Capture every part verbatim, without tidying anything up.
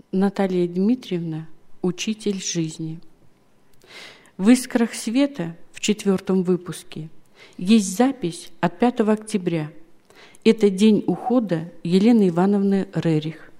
Наталья Дмитриевна – учитель жизни. В «Искрах света» в четвертом выпуске есть запись от пятого октября. Это день ухода Елены Ивановны Рерих.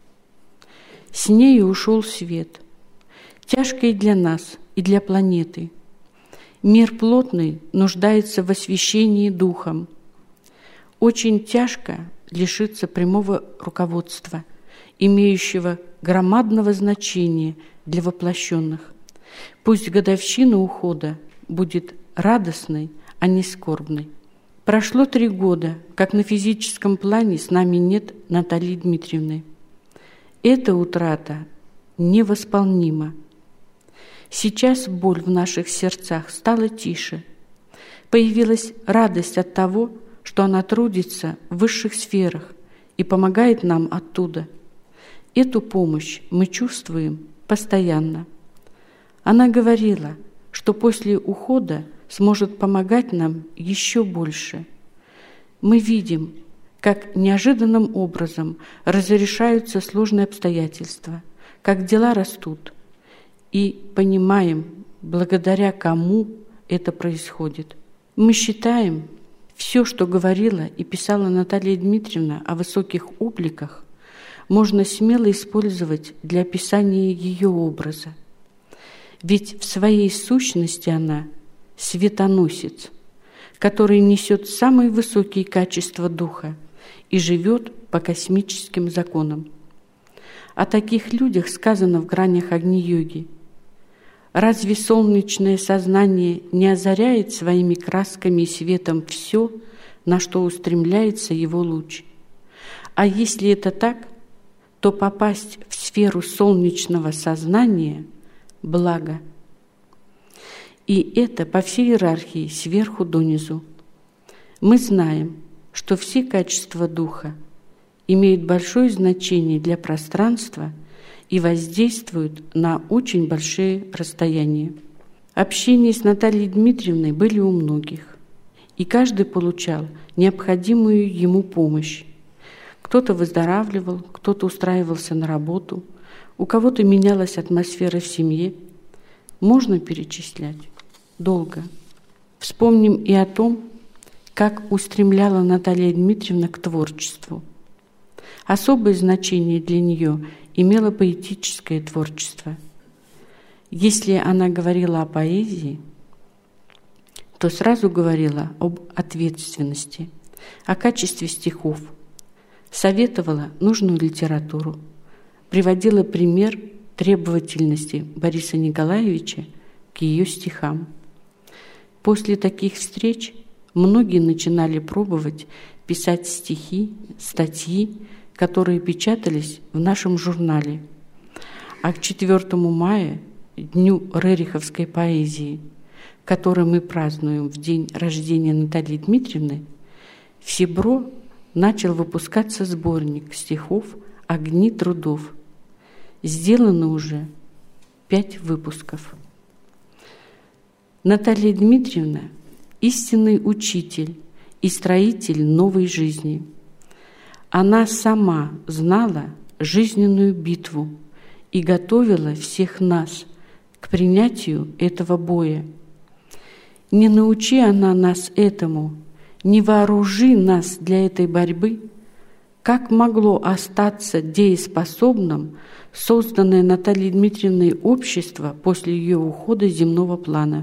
С нею ушел свет. Тяжко и для нас, и для планеты. Мир плотный нуждается в освящении духом. Очень тяжко лишиться прямого руководства, имеющего громадного значения для воплощенных. Пусть годовщина ухода будет радостной, а не скорбной. Прошло три года, как на физическом плане с нами нет Натальи Дмитриевны. Эта утрата невосполнима. Сейчас боль в наших сердцах стала тише. Появилась радость от того, что она трудится в высших сферах и помогает нам оттуда. Эту помощь мы чувствуем постоянно. Она говорила, что после ухода сможет помогать нам еще больше. Мы видим, как неожиданным образом разрешаются сложные обстоятельства, как дела растут, и понимаем, благодаря кому это происходит. Мы считаем, все, что говорила и писала Наталья Дмитриевна о высоких обликах, можно смело использовать для описания ее образа. Ведь в своей сущности она светоносец, который несет самые высокие качества духа и живет по космическим законам. О таких людях сказано в гранях Агни-йоги. Разве солнечное сознание не озаряет своими красками и светом все, на что устремляется его луч? А если это так, то попасть в сферу солнечного сознания – благо. И это по всей иерархии сверху донизу. Мы знаем, что все качества духа имеют большое значение для пространства и воздействуют на очень большие расстояния. Общения с Натальей Дмитриевной были у многих, и каждый получал необходимую ему помощь. Кто-то выздоравливал, кто-то устраивался на работу, у кого-то менялась атмосфера в семье. Можно перечислять долго. Вспомним и о том, как устремляла Наталья Дмитриевна к творчеству. Особое значение для нее имело поэтическое творчество. Если она говорила о поэзии, то сразу говорила об ответственности, о качестве стихов, советовала нужную литературу, приводила пример требовательности Бориса Николаевича к ее стихам. После таких встреч многие начинали пробовать писать стихи, статьи, которые печатались в нашем журнале. А к четвёртому мая, Дню рериховской поэзии, который мы празднуем в день рождения Натальи Дмитриевны, в СИБРО начал выпускаться сборник стихов «Огни трудов». Сделано уже пять выпусков. Наталья Дмитриевна – истинный учитель и строитель новой жизни. Она сама знала жизненную битву и готовила всех нас к принятию этого боя. Не научи она нас этому, не вооружи нас для этой борьбы, как могло остаться дееспособным созданное Натальей Дмитриевной общество после ее ухода с земного плана?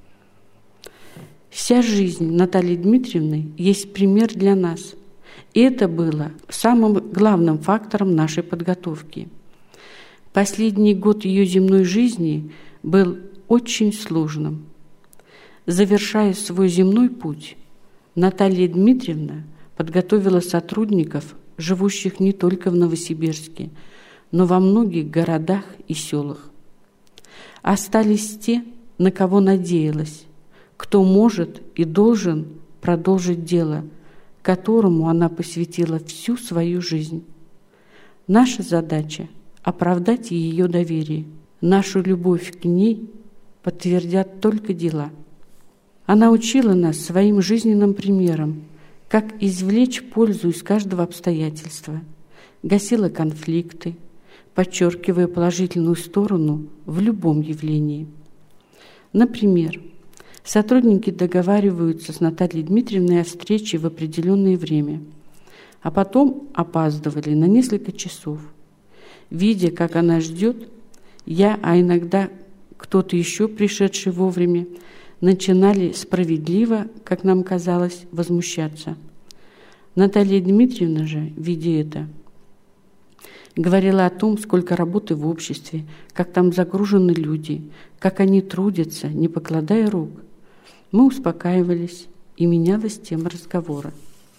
Вся жизнь Натальи Дмитриевны есть пример для нас. И это было самым главным фактором нашей подготовки. Последний год ее земной жизни был очень сложным. Завершая свой земной путь, Наталья Дмитриевна подготовила сотрудников, живущих не только в Новосибирске, но во многих городах и селах. Остались те, на кого надеялась, кто может и должен продолжить дело, которому она посвятила всю свою жизнь. Наша задача – оправдать ее доверие. Нашу любовь к ней подтвердят только дела. Она учила нас своим жизненным примером, как извлечь пользу из каждого обстоятельства, гасила конфликты, подчеркивая положительную сторону в любом явлении. Например, сотрудники договариваются с Натальей Дмитриевной о встрече в определенное время, а потом опаздывали на несколько часов. Видя, как она ждет, я, а иногда кто-то еще, пришедший вовремя, начинали справедливо, как нам казалось, возмущаться. Наталья Дмитриевна же, видя это, говорила о том, сколько работы в обществе, как там загружены люди, как они трудятся, не покладая рук. Мы успокаивались, и менялась тема разговора.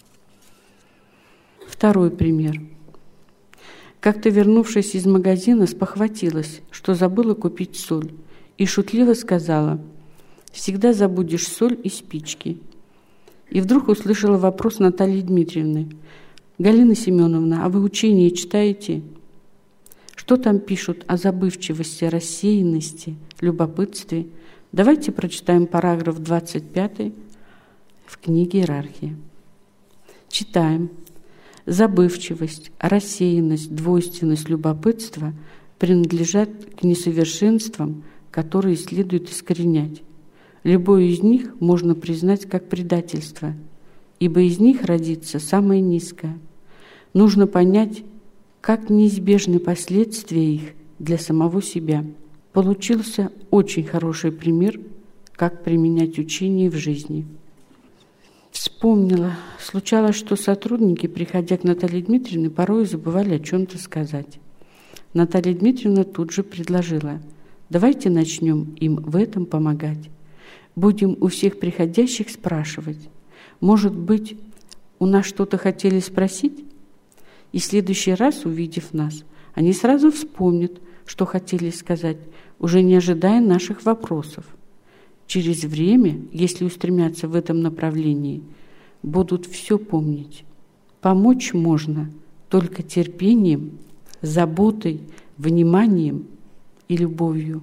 Второй пример. Как-то, вернувшись из магазина, спохватилась, что забыла купить соль, и шутливо сказала: «Всегда забудешь соль и спички». И вдруг услышала вопрос Натальи Дмитриевны: «Галина Семеновна, а вы учение читаете? Что там пишут о забывчивости, рассеянности, любопытстве? Давайте прочитаем параграф двадцать пятый в книге «Иерархия». Читаем. Забывчивость, рассеянность, двойственность, любопытство принадлежат к несовершенствам, которые следует искоренять. Любое из них можно признать как предательство, ибо из них родится самое низкое. Нужно понять, как неизбежны последствия их для самого себя. Получился очень хороший пример, как применять учение в жизни. Вспомнила. Случалось, что сотрудники, приходя к Наталье Дмитриевне, порой забывали о чем-то сказать. Наталья Дмитриевна тут же предложила: «Давайте начнем им в этом помогать. Будем у всех приходящих спрашивать. Может быть, у нас что-то хотели спросить? И в следующий раз, увидев нас, они сразу вспомнят, что хотели сказать, уже не ожидая наших вопросов. Через время, если устремятся в этом направлении, будут все помнить. Помочь можно только терпением, заботой, вниманием и любовью.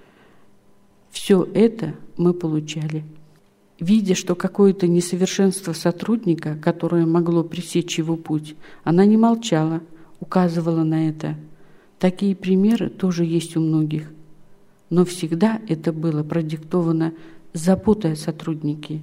Все это мы получали». Видя, что какое-то несовершенство сотрудника, которое могло пресечь его путь, она не молчала, указывала на это. Такие примеры тоже есть у многих. Но всегда это было продиктовано заботой о сотруднике.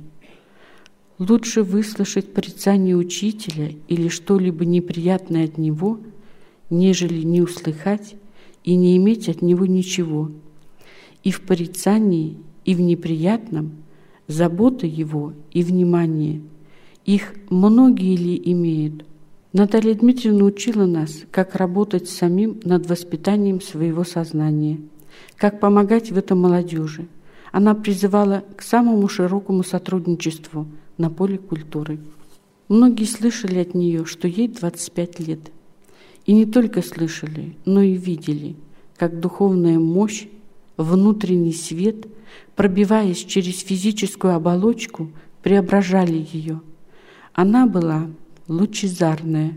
Лучше выслушать порицание учителя или что-либо неприятное от него, нежели не услыхать и не иметь от него ничего. И в порицании, и в неприятном забота его и внимание. Их многие ли имеют? Наталья Дмитриевна учила нас, как работать самим над воспитанием своего сознания, как помогать в этом молодежи. Она призывала к самому широкому сотрудничеству на поле культуры. Многие слышали от нее, что ей двадцать пять лет. И не только слышали, но и видели, как духовная мощь, внутренний свет, пробиваясь через физическую оболочку, преображали ее. Она была лучезарная,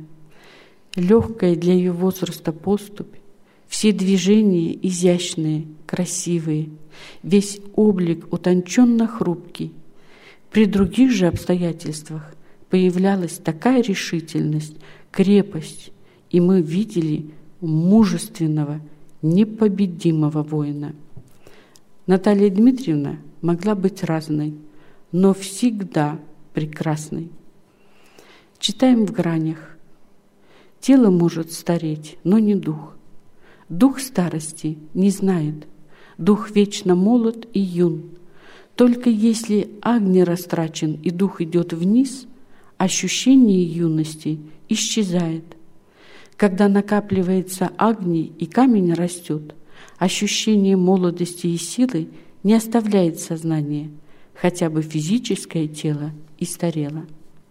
легкая для ее возраста поступь, все движения изящные, красивые, весь облик утонченно хрупкий. При других же обстоятельствах появлялась такая решительность, крепость, и мы видели мужественного, непобедимого воина. Наталья Дмитриевна могла быть разной, но всегда прекрасной. Читаем в гранях. Тело может стареть, но не дух. Дух старости не знает. Дух вечно молод и юн. Только если агни растрачен и дух идет вниз, ощущение юности исчезает. Когда накапливается агни и камень растет, ощущение молодости и силы не оставляет сознание, хотя бы физическое тело и старело.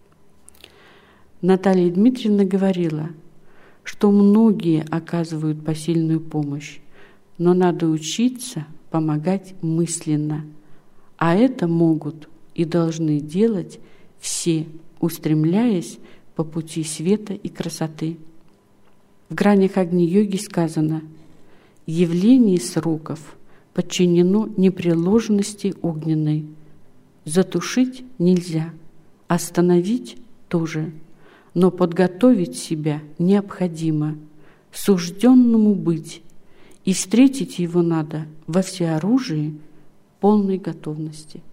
Наталья Дмитриевна говорила, что многие оказывают посильную помощь, но надо учиться помогать мысленно, а это могут и должны делать все, устремляясь по пути света и красоты. В гранях Агни-йоги сказано: «Явление сроков подчинено непреложности огненной. Затушить нельзя, остановить тоже, но подготовить себя необходимо. сужденному быть, и встретить его надо во всеоружии полной готовности.